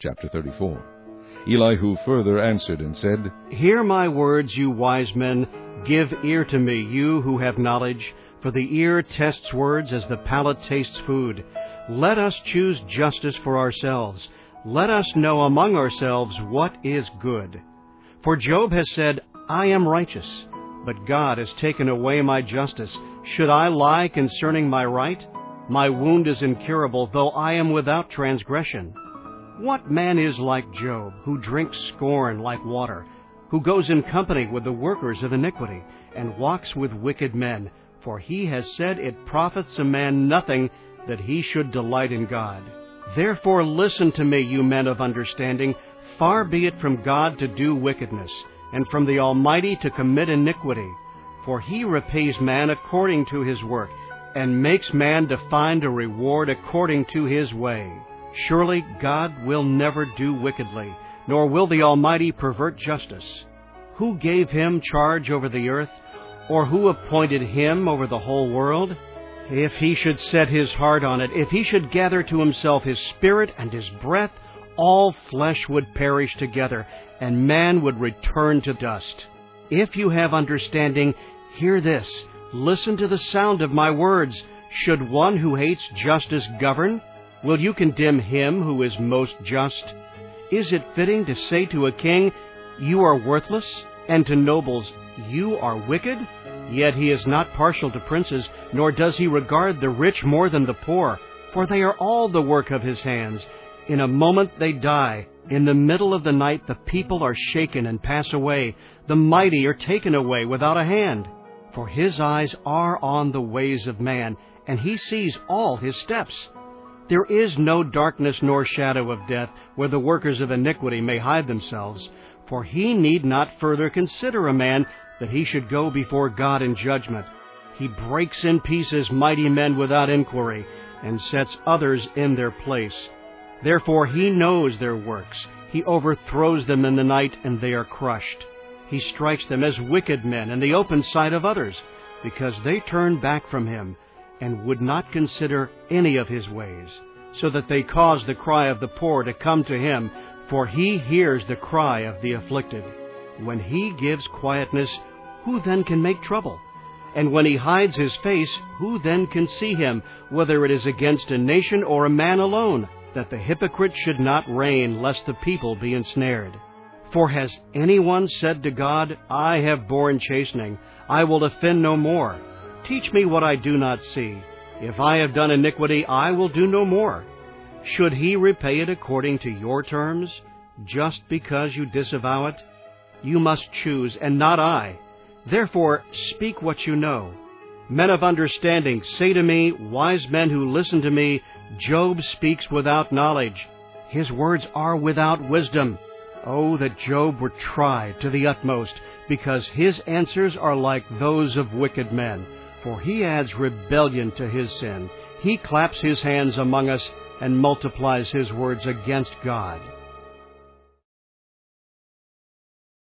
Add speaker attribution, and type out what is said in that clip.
Speaker 1: Chapter 34. Elihu further answered and said,
Speaker 2: Hear my words, you wise men. Give ear to me, you who have knowledge, for the ear tests words as the palate tastes food. Let us choose justice for ourselves. Let us know among ourselves what is good. For Job has said, I am righteous, but God has taken away my justice. Should I lie concerning my right? My wound is incurable, though I am without transgression. What man is like Job, who drinks scorn like water, who goes in company with the workers of iniquity, and walks with wicked men? For he has said, It profits a man nothing that he should delight in God. Therefore listen to me, you men of understanding. Far be it from God to do wickedness, and from the Almighty to commit iniquity. For he repays man according to his work, and makes man to find a reward according to his way. Surely God will never do wickedly, nor will the Almighty pervert justice. Who gave him charge over the earth, or who appointed him over the whole world? If he should set his heart on it, if he should gather to himself his spirit and his breath, all flesh would perish together, and man would return to dust. If you have understanding, hear this. Listen to the sound of my words. Should one who hates justice govern? Will you condemn him who is most just? Is it fitting to say to a king, You are worthless, and to nobles, You are wicked? Yet he is not partial to princes, nor does he regard the rich more than the poor, for they are all the work of his hands. In a moment they die. In the middle of the night the people are shaken and pass away. The mighty are taken away without a hand. For his eyes are on the ways of man, and he sees all his steps. There is no darkness nor shadow of death, where the workers of iniquity may hide themselves. For he need not further consider a man, that he should go before God in judgment. He breaks in pieces mighty men without inquiry, and sets others in their place. Therefore he knows their works. He overthrows them in the night, and they are crushed. He strikes them as wicked men in the open sight of others, because they turn back from him, and would not consider any of his ways, so that they cause the cry of the poor to come to him, for he hears the cry of the afflicted. When he gives quietness, who then can make trouble? And when he hides his face, who then can see him, whether it is against a nation or a man alone, that the hypocrite should not reign, lest the people be ensnared? For has anyone said to God, I have borne chastening, I will offend no more? Teach me what I do not see. If I have done iniquity, I will do no more. Should he repay it according to your terms, just because you disavow it? You must choose, and not I. Therefore speak what you know. Men of understanding, say to me, wise men who listen to me, Job speaks without knowledge. His words are without wisdom. Oh, that Job were tried to the utmost, because his answers are like those of wicked men. For he adds rebellion to his sin. He claps his hands among us and multiplies his words against God.